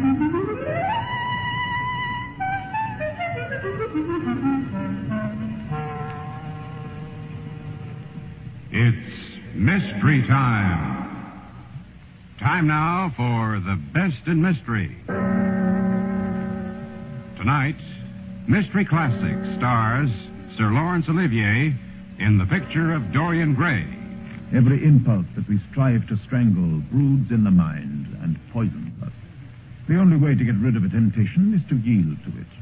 It's mystery time. Time now for the best in mystery. Tonight, Mystery Classic stars Sir Laurence Olivier in the picture of Dorian Gray. Every impulse that we strive to strangle broods in the mind and poisons us. The only way to get rid of a temptation is to yield to it.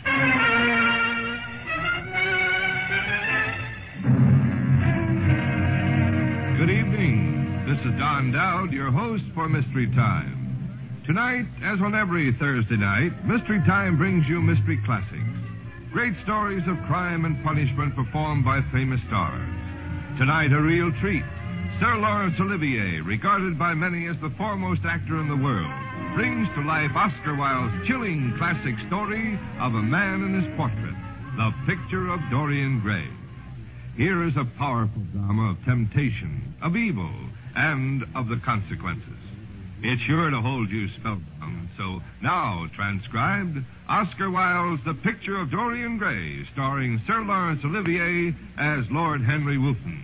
Good evening. This is Don Dowd, your host for Mystery Time. Tonight, as on every Thursday night, Mystery Time brings you Mystery Classics. Great stories of crime and punishment performed by famous stars. Tonight, a real treat. Sir Laurence Olivier, regarded by many as the foremost actor in the world, brings to life Oscar Wilde's chilling classic story of a man and his portrait, The Picture of Dorian Gray. Here is a powerful drama of temptation, of evil, and of the consequences. It's sure to hold you spellbound. So now, transcribed, Oscar Wilde's The Picture of Dorian Gray, starring Sir Laurence Olivier as Lord Henry Wotton.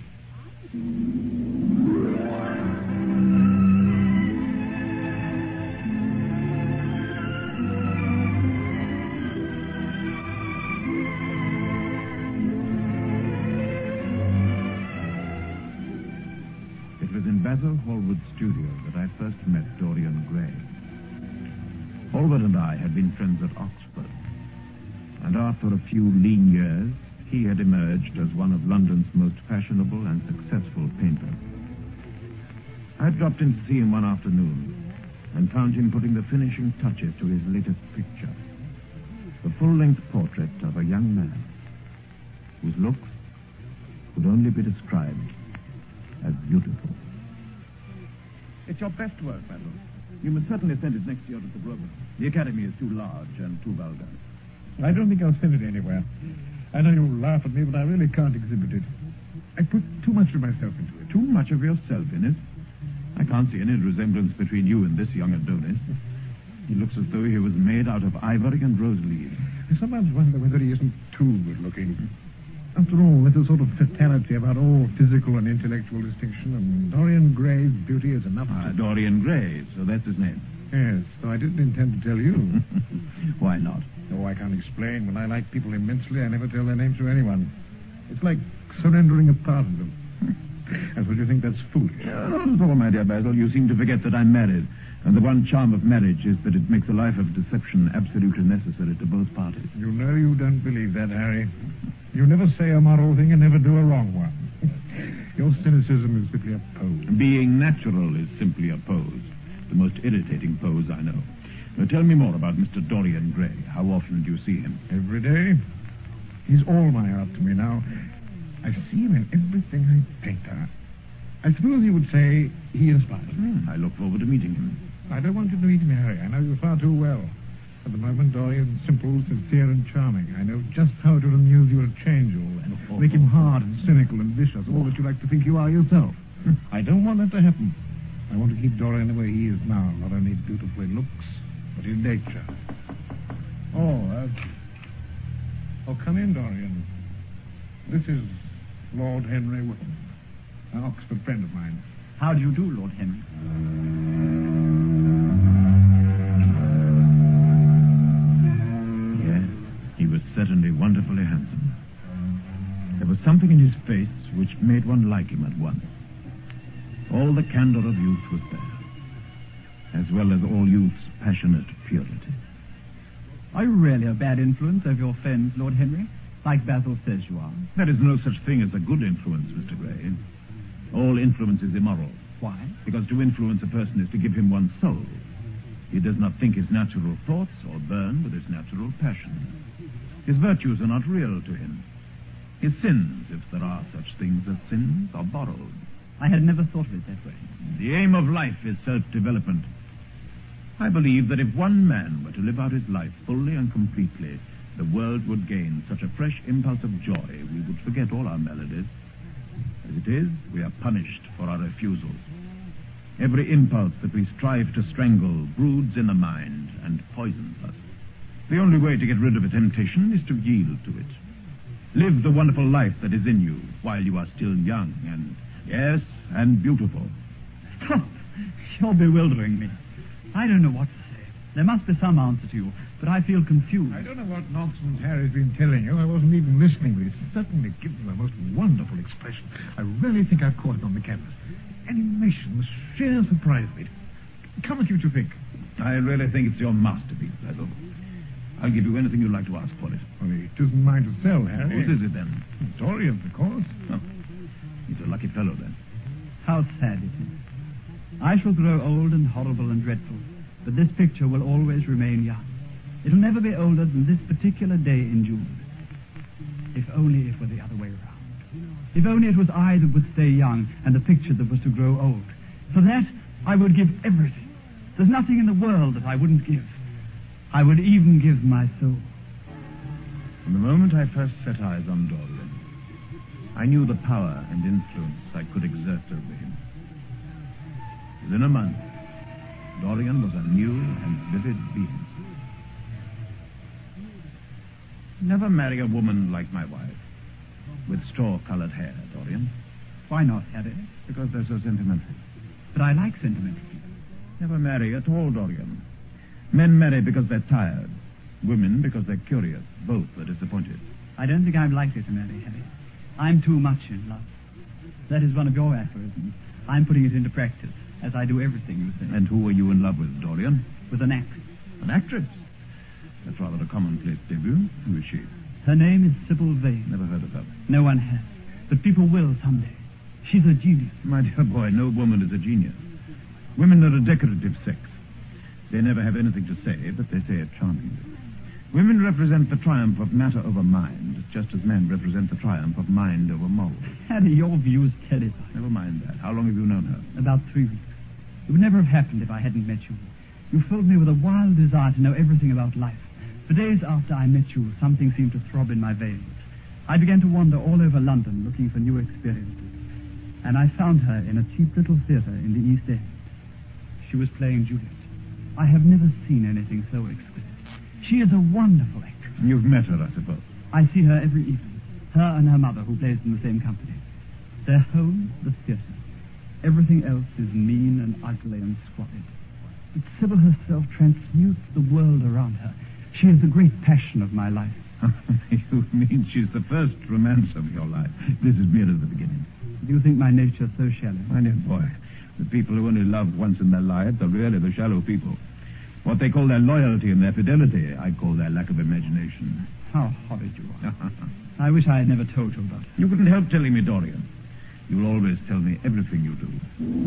It was in Basil Hallward's studio that I first met Dorian Gray. Hallward and I had been friends at Oxford, and after a few lean years, he had emerged as one of London's most fashionable and successful painters. I dropped in to see him one afternoon and found him putting the finishing touches to his latest picture, the full-length portrait of a young man whose looks could only be described as beautiful. It's your best work, Basil. You must certainly send it next year to the Grosvenor. The Academy is too large and too vulgar. I don't think I'll send it anywhere. I know you'll laugh at me, but I really can't exhibit it. I put too much of myself into it. Too much of yourself in it? I can't see any resemblance between you and this young Adonis. He looks as though he was made out of ivory and rose leaves. I sometimes wonder whether he isn't too good-looking. After all, there's a sort of fatality about all physical and intellectual distinction, and Dorian Gray's beauty is enough to... Dorian Gray, so that's his name. Yes, so I didn't intend to tell you. Why not? Oh, I can't explain. When I like people immensely, I never tell their names to anyone. It's like surrendering a part of them. I suppose you think that's foolish. Not at all, my dear Basil. You seem to forget that I'm married, and the one charm of marriage is that it makes a life of deception absolutely necessary to both parties. You know you don't believe that, Harry. You never say a moral thing and never do a wrong one. Your cynicism is simply a pose. Being natural is simply a pose. The most irritating pose I know. Now, tell me more about Mr. Dorian Gray. How often do you see him? Every day. He's all my art to me now. I see him in everything I paint. I suppose you would say he inspires me. I look forward to meeting him. I don't want you to meet me, Harry. I know you far too well. At the moment, Dorian's simple, sincere, and charming. I know just how it would amuse you to change all that. Make him hard and cynical and vicious, all that you like to think you are yourself. I don't want that to happen. I want to keep Dorian the way he is now, not only beautiful in looks, but in nature. Oh, come in, Dorian. This is Lord Henry Wotton, an Oxford friend of mine. How do you do, Lord Henry? Yes, he was certainly wonderfully handsome. There was something in his face which made one like him at once. All the candor of youth was there, as well as all youth's passionate purity. Are you really a bad influence over your friends, Lord Henry? Like Basil says you are. There is no such thing as a good influence, Mr. Gray. All influence is immoral. Why? Because to influence a person is to give him one's soul. He does not think his natural thoughts or burn with his natural passions. His virtues are not real to him. His sins, if there are such things as sins, are borrowed. I had never thought of it that way. The aim of life is self-development. I believe that if one man were to live out his life fully and completely, the world would gain such a fresh impulse of joy we would forget all our maladies. As it is, we are punished for our refusals. Every impulse that we strive to strangle broods in the mind and poisons us. The only way to get rid of a temptation is to yield to it. Live the wonderful life that is in you while you are still young and, yes, and beautiful. Stop. You're bewildering me. I don't know what to say. There must be some answer to you, but I feel confused. I don't know what nonsense Harry's been telling you. I wasn't even listening, but it certainly gives him a most wonderful expression. I really think I've caught it on the canvas. Animation, the sheer surprise of it. Come and see what you think. I really think it's your masterpiece, Basil. I'll give you anything you'd like to ask for it. Well, it isn't mine to sell, Harry. Whose is it, then? Dorian's, of course. Oh, he's a lucky fellow, then. How sad it is. I shall grow old and horrible and dreadful, but this picture will always remain young. It'll never be older than this particular day in June. If only it were the other way around. If only it was I that would stay young and the picture that was to grow old. For that, I would give everything. There's nothing in the world that I wouldn't give. I would even give my soul. From the moment I first set eyes on Dorian, I knew the power and influence I could exert over him. Within a month, Dorian was a new and vivid being. Never marry a woman like my wife, with straw-colored hair, Dorian. Why not, Harry? Because they're so sentimental. But I like sentimental people. Never marry at all, Dorian. Men marry because they're tired. Women because they're curious. Both are disappointed. I don't think I'm likely to marry, Harry. I'm too much in love. That is one of your aphorisms. I'm putting it into practice, as I do everything you say. And who are you in love with, Dorian? With an actress. An actress? That's rather a commonplace debut. Who is she? Her name is Sybil Vane. Never heard of her. No one has. But people will someday. She's a genius. My dear boy, no woman is a genius. Women are a decorative sex. They never have anything to say, but they say it charmingly. Women represent the triumph of matter over mind, just as men represent the triumph of mind over morals. Harry, your views terrify. Never mind that. How long have you known her? About 3 weeks. It would never have happened if I hadn't met you. You filled me with a wild desire to know everything about life. For days after I met you, something seemed to throb in my veins. I began to wander all over London looking for new experiences. And I found her in a cheap little theatre in the East End. She was playing Juliet. I have never seen anything so exquisite. She is a wonderful actress. You've met her, I suppose. I see her every evening. Her and her mother, who plays in the same company. Their home, the theatre. Everything else is mean and ugly and squalid. But Sybil herself transmutes the world around her. She is the great passion of my life. You mean she's the first romance of your life? This is merely the beginning. Do you think my nature so shallow? My dear boy, the people who only love once in their lives are really the shallow people. What they call their loyalty and their fidelity, I call their lack of imagination. How horrid you are. I wish I had never told you about it. You couldn't help telling me, Dorian. You'll always tell me everything you do.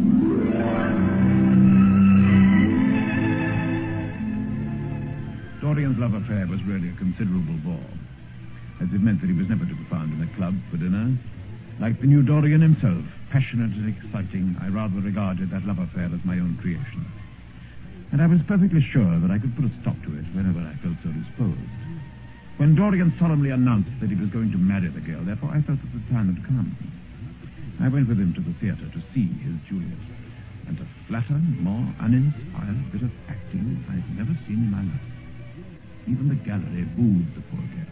Dorian's love affair was really a considerable bore, as it meant that he was never to be found in a club for dinner. Like the new Dorian himself, passionate and exciting, I rather regarded that love affair as my own creation. And I was perfectly sure that I could put a stop to it whenever I felt so disposed. When Dorian solemnly announced that he was going to marry the girl, therefore I felt that the time had come. I went with him to the theatre to see his Juliet, and a flatter, more uninspired bit of acting I've never seen in my life. Even the gallery booed the poor girl.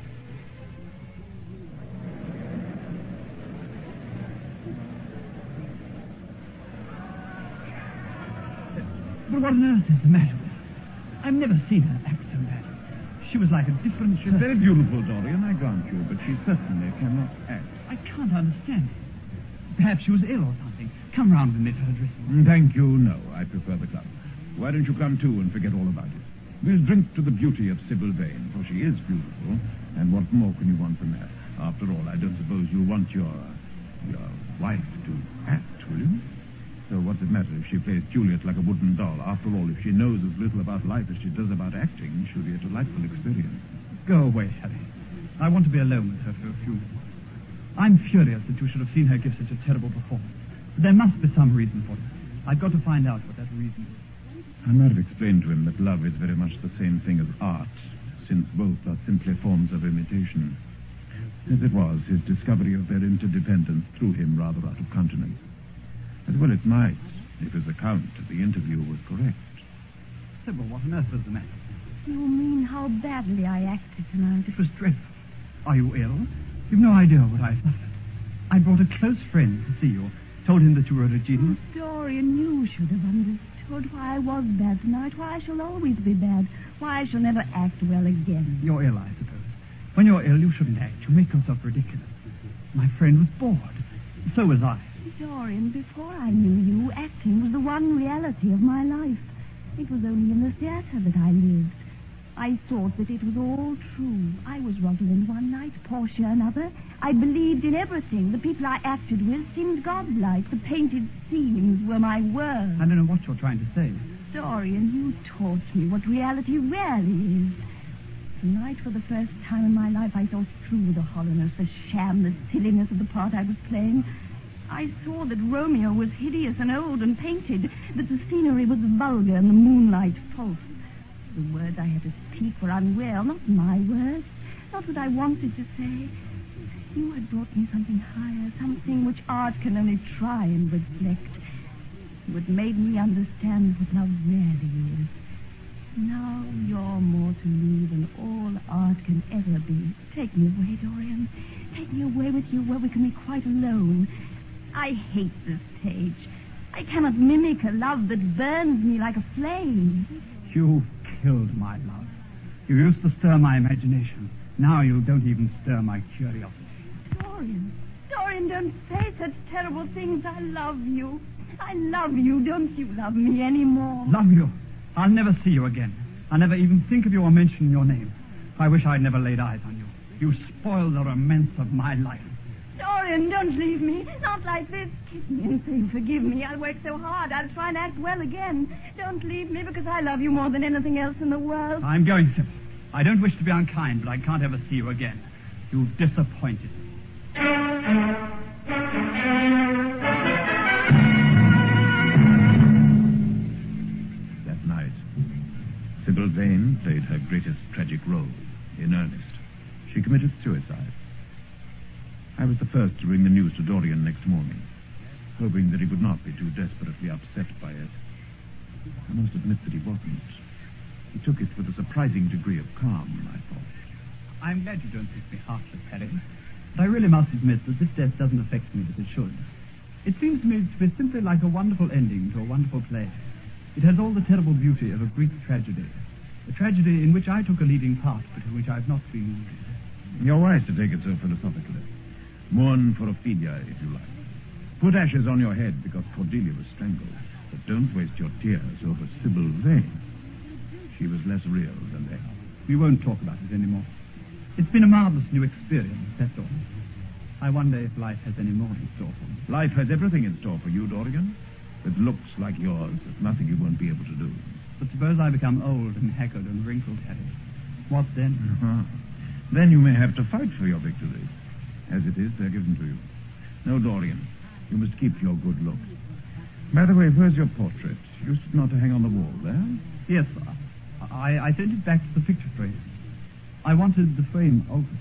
But what on earth is the matter with her? I've never seen her act so badly. She was like a different... She's very beautiful, Dorian, I grant you, but she certainly cannot act. I can't understand it. Perhaps she was ill or something. Come round with me to her dressing room. Thank you, no. I prefer the club. Why don't you come too and forget all about it? We'll drink to the beauty of Sybil Vane, for she is beautiful. And what more can you want from that? After all, I don't suppose you want your wife to act, will you? So what's it matter if she plays Juliet like a wooden doll? After all, if she knows as little about life as she does about acting, she'll be a delightful experience. Go away, Harry. I want to be alone with her for a few minutes. I'm furious that you should have seen her give such a terrible performance. But there must be some reason for it. I've got to find out what that reason is. I might have explained to him that love is very much the same thing as art, since both are simply forms of imitation. As it was, his discovery of their interdependence threw him rather out of countenance. As well it might, if his account of the interview was correct. Sybil, what on earth was the matter? You mean how badly I acted tonight? It was dreadful. Are you ill? You've no idea what I suffered. I brought a close friend to see you. Told him that you were a genius. Dorian, you should have understood why I was bad tonight, why I shall always be bad, why I shall never act well again. You're ill, I suppose. When you're ill, you shouldn't act. You make yourself ridiculous. My friend was bored. So was I. Dorian, before I knew you, acting was the one reality of my life. It was only in the theater that I lived. I thought that it was all true. I was Rosalind one night, Portia another. I believed in everything. The people I acted with seemed godlike. The painted scenes were my words. I don't know what you're trying to say. Dorian, you taught me what reality really is. Tonight, for the first time in my life, I saw through the hollowness, the sham, the silliness of the part I was playing. I saw that Romeo was hideous and old and painted, that the scenery was vulgar and the moonlight false. The words I had to speak were unreal, not my words, not what I wanted to say. You had brought me something higher, something which art can only try and reflect. You had made me understand what love really is. Now you're more to me than all art can ever be. Take me away, Dorian. Take me away with you where we can be quite alone. I hate the stage. I cannot mimic a love that burns me like a flame. You killed my love. You used to stir my imagination. Now you don't even stir my curiosity. Dorian, don't say such terrible things. I love you. I love you. Don't you love me anymore? Love you? I'll never see you again. I'll never even think of you or mention your name. I wish I'd never laid eyes on you. You spoiled the romance of my life. Dorian, don't leave me. Not like this. Kiss me and say forgive me. I'll work so hard. I'll try and act well again. Don't leave me because I love you more than anything else in the world. I'm going, Sybil. I don't wish to be unkind, but I can't ever see you again. You've disappointed me. That night, Sybil Vane played her greatest tragic role, in earnest. She committed suicide. I was the first to bring the news to Dorian next morning, hoping that he would not be too desperately upset by it. I must admit that he wasn't. He took it with a surprising degree of calm, I thought. I'm glad you don't think me heartless, Harry. But I really must admit that this death doesn't affect me as it should. It seems to me to be simply like a wonderful ending to a wonderful play. It has all the terrible beauty of a Greek tragedy. A tragedy in which I took a leading part, but in which I've not been wounded. You're wise to take it so philosophically. Mourn for Ophelia, if you like. Put ashes on your head because Cordelia was strangled. But don't waste your tears over Sybil Vane. She was less real than they. We won't talk about it anymore. It's been a marvelous new experience, that's all. I wonder if life has any more in store for me. Life has everything in store for you, Dorian. With looks like yours, there's nothing you won't be able to do. But suppose I become old and haggard and wrinkled, Harry. What then? Then you may have to fight for your victories. As it is, they're given to you. No, Dorian, you must keep your good looks. By the way, where's your portrait? Used it not to hang on the wall there? Yes, sir. I sent it back to the picture frame. I wanted the frame altered.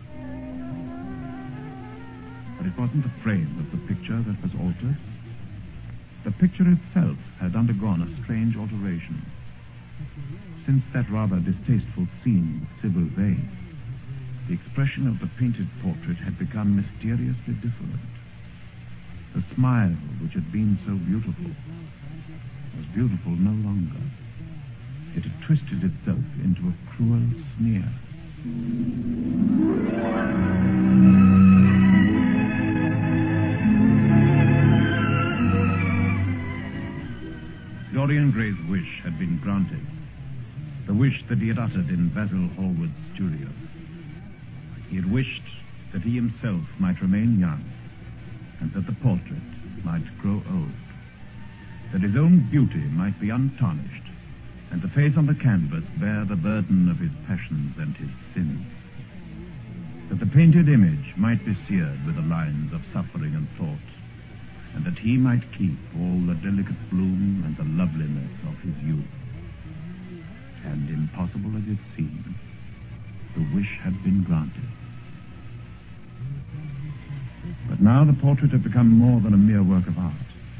But it wasn't the frame of the picture that was altered. The picture itself had undergone a strange alteration. Since that rather distasteful scene with Sybil Vane, the expression of the painted portrait had become mysteriously different. The smile, which had been so beautiful, was beautiful no longer. It had twisted itself into a cruel sneer. Dorian Gray's wish had been granted. The wish that he had uttered in Basil Hallward's studio. He had wished that he himself might remain young, and that the portrait might grow old. That his own beauty might be untarnished, and the face on the canvas bear the burden of his passions and his sins. That the painted image might be seared with the lines of suffering and thought, and that he might keep all the delicate bloom and the loveliness of his youth. And impossible as it seemed, the wish had been granted. But now the portrait had become more than a mere work of art.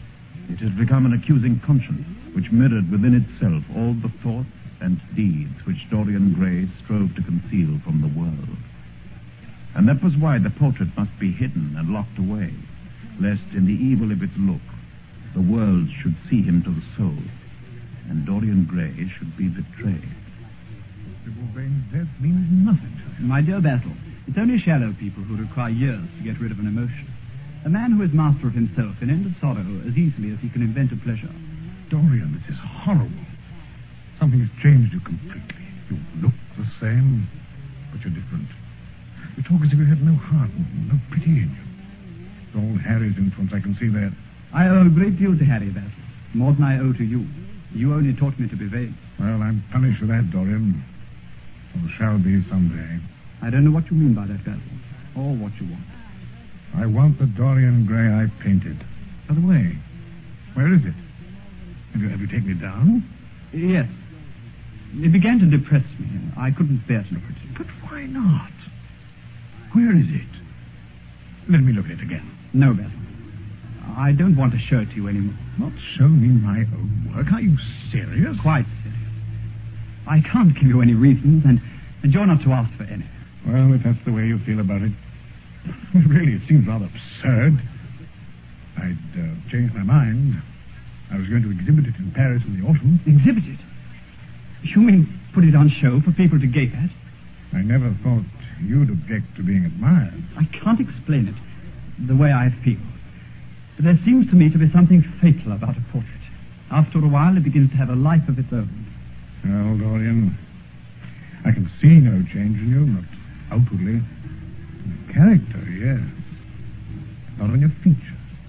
It had become an accusing conscience, which mirrored within itself all the thoughts and deeds which Dorian Gray strove to conceal from the world. And that was why the portrait must be hidden and locked away, lest in the evil of its look, the world should see him to the soul, and Dorian Gray should be betrayed. Sybil Vane's death means nothing to him. My dear Basil, it's only shallow people who require years to get rid of an emotion. A man who is master of himself can end a sorrow as easily as he can invent a pleasure. Dorian, this is horrible. Something has changed you completely. You look the same, but you're different. You talk as if you had no heart and no pity in you. It's all Harry's influence, I can see that. I owe a great deal to Harry, Basil. More than I owe to you. You only taught me to be vain. Well, I'm punished for that, Dorian. Or shall be someday. I don't know what you mean by that, Basil, or what you want. I want the Dorian Gray I painted. By the way, where is it? Have you taken it down? Yes. It began to depress me. I couldn't bear to look at it. But why not? Where is it? Let me look at it again. No, Basil. I don't want to show it to you anymore. Not show me my own work? Are you serious? Quite serious. I can't give you any reasons, and you're not to ask for any. Well, if that's the way you feel about it, really, it seems rather absurd. I'd changed my mind. I was going to exhibit it in Paris in the autumn. Exhibit it? You mean put it on show for people to gape at? I never thought you'd object to being admired. I can't explain it the way I feel. But there seems to me to be something fatal about a portrait. After a while, it begins to have a life of its own. Well, Dorian, I can see no change in you, not outwardly. In character, yes. Not in your features.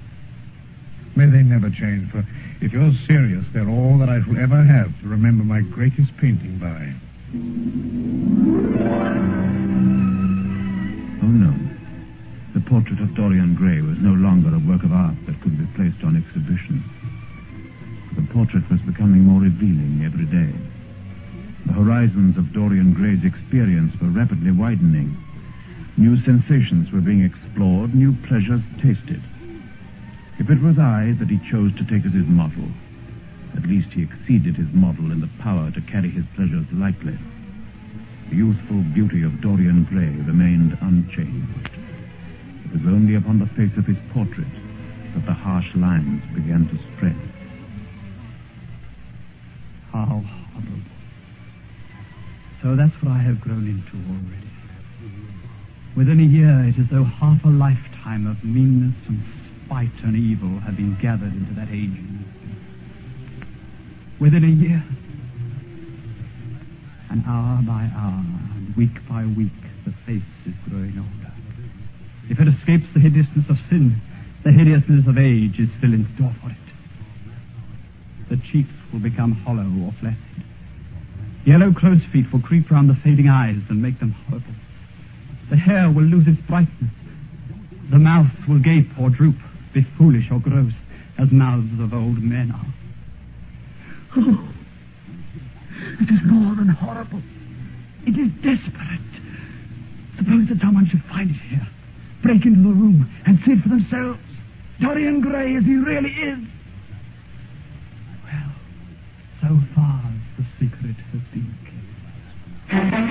May they never change, for if you're serious, they're all that I shall ever have to remember my greatest painting by. Oh, no. The portrait of Dorian Gray was no longer a work of art that could be placed on exhibition. The portrait was becoming more revealing every day. The horizons of Dorian Gray's experience were rapidly widening. New sensations were being explored, new pleasures tasted. If it was I that he chose to take as his model, at least he exceeded his model in the power to carry his pleasures lightly. The youthful beauty of Dorian Gray remained unchanged. It was only upon the face of his portrait that the harsh lines began to spread. How horrible. So that's what I have grown into already. Within a year, it is as though half a lifetime of meanness and spite and evil had been gathered into that aging. Within a year, and hour by hour, and week by week, the face is growing older. If it escapes the hideousness of sin, the hideousness of age is still in store for it. The cheeks will become hollow or flaccid. Yellow crow's feet will creep round the fading eyes and make them horrible. The hair will lose its brightness. The mouth will gape or droop, be foolish or gross, as mouths of old men are. Oh, it is more than horrible. It is desperate. Suppose that someone should find it here, break into the room, and see it for themselves. Dorian Gray as he really is. Well, so far the secret has been kept.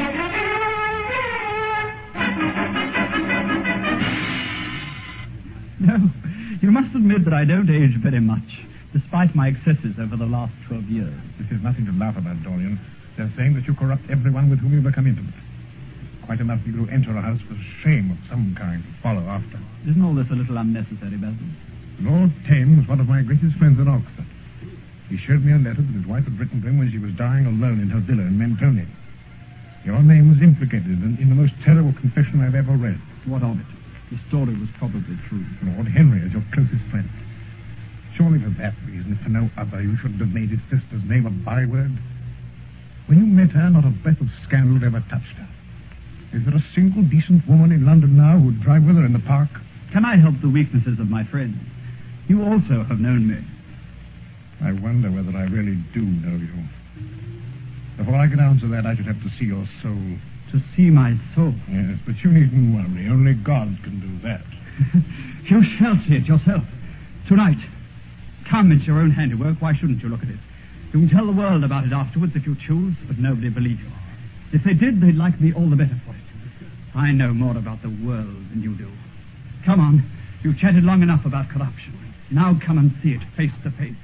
No, you must admit that I don't age very much, despite my excesses over the last 12 years. This is nothing to laugh about, Dorian. They're saying that you corrupt everyone with whom you become intimate. Quite enough for you to enter a house with shame of some kind to follow after. Isn't all this a little unnecessary, Basil? Lord Tame was one of my greatest friends at Oxford. He showed me a letter that his wife had written to him when she was dying alone in her villa in Mentone. Your name was implicated in the most terrible confession I've ever read. What of it? The story was probably true. Lord Henry is your closest friend. Surely for that reason, if for no other, you shouldn't have made his sister's name a byword. When you met her, not a breath of scandal ever touched her. Is there a single decent woman in London now who'd drive with her in the park? Can I help the weaknesses of my friends? You also have known me. I wonder whether I really do know you. Before I could answer that, I should have to see your soul. To see my soul? Yes, but you needn't worry. Only God can do that. You shall see it yourself. Tonight. come, it's your own handiwork. Why shouldn't you look at it? You can tell the world about it afterwards if you choose, but nobody believes you. If they did, they'd like me all the better for it. I know more about the world than you do. Come on. You've chatted long enough about corruption. Now come and see it face to face.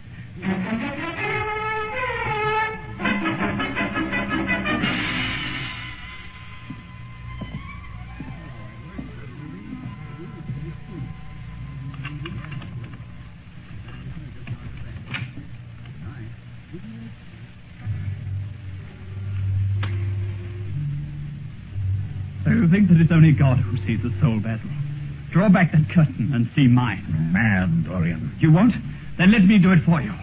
You think that it's only God who sees the soul, Basil? Draw back that curtain and see mine. Mad, Dorian. You won't? Then let me do it for you.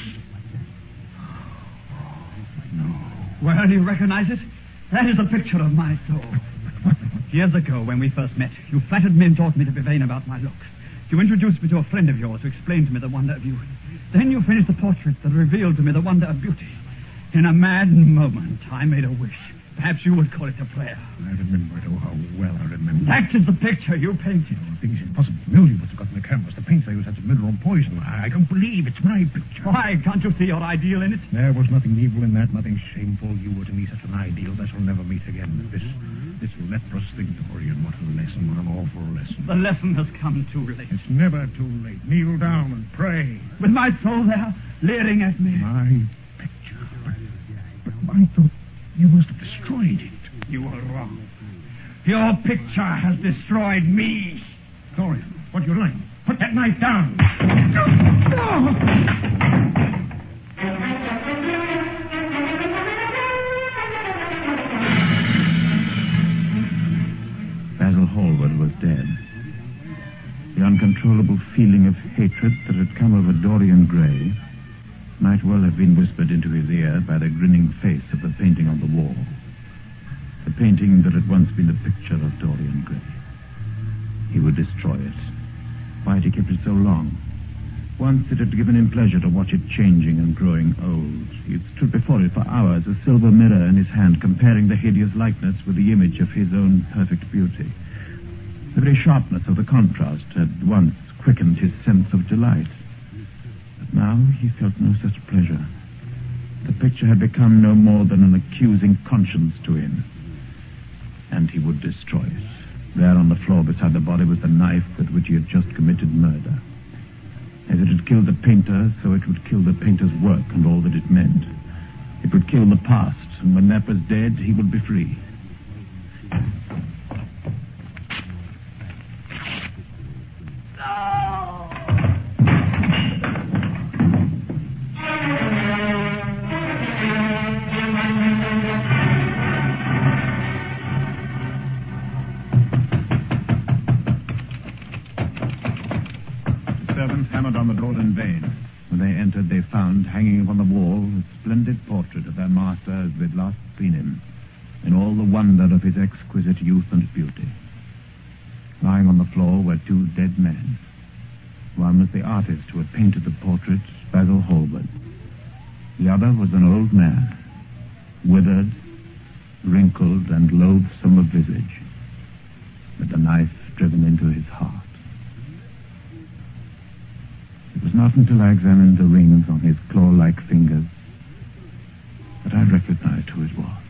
No. Well, you recognize it? That is a picture of my soul. Years ago, when we first met, you flattered me and taught me to be vain about my looks. You introduced me to a friend of yours who explained to me the wonder of youth. Then you finished the portrait that revealed to me the wonder of beauty. In a mad moment, I made a wish. Perhaps you would call it a prayer. I remember it. Oh, how well I remember. That is the picture you painted. The thing is impossible. Mildew must have gotten the canvas. The paints they used had some mineral poison. I don't believe it's my picture. Why? Can't you see your ideal in it? There was nothing evil in that, nothing shameful. You were to me such an ideal that will never meet again. This leprous thing, Dorian, what a lesson, what an awful lesson. The lesson has come too late. It's never too late. Kneel down and pray. With my soul there, leering at me. My picture. But I thought you must have destroyed it. You were wrong. Your picture has destroyed me. Dorian, what are you doing? Put that knife down. Basil Hallward was dead. The uncontrollable feeling of hatred that had come over Dorian Gray might well have been whispered into his ear by the grinning face of the painting on the wall. The painting that had once been the picture of Dorian Gray. He would destroy it. Why had he kept it so long? Once it had given him pleasure to watch it changing and growing old. He had stood before it for hours, a silver mirror in his hand, comparing the hideous likeness with the image of his own perfect beauty. The very sharpness of the contrast had once quickened his sense of delight. But now he felt no such pleasure. The picture had become no more than an accusing conscience to him. And he would destroy it. There on the floor beside the body was the knife with which he had just committed murder. As it had killed the painter, so it would kill the painter's work and all that it meant. It would kill the past, and when that was dead, he would be free. Hammered on the door in vain. When they entered, they found, hanging upon the wall, a splendid portrait of their master as they'd last seen him, in all the wonder of his exquisite youth and beauty. Lying on the floor were two dead men. One was the artist who had painted the portrait, Basil Hallward. The other was an old man, withered, wrinkled, and loathsome of visage, with a knife driven into his heart. It was not until I examined the rings on his claw-like fingers that I recognized who it was.